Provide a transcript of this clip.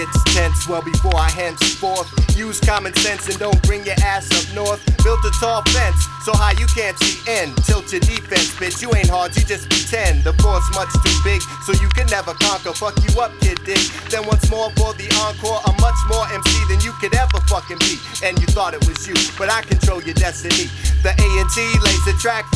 gets tense well before I henceforth use common sense and don't bring your ass up north. Built a tall fence so high you can't see end. Tilt your defense, bitch, you ain't hard, you just pretend. The force much too big so you can never conquer. Fuck you up, kid, dig. Then once more for the encore, I'm much more MC than you could ever fucking be. And you thought it was you, but I control your destiny. The A&T lays the track for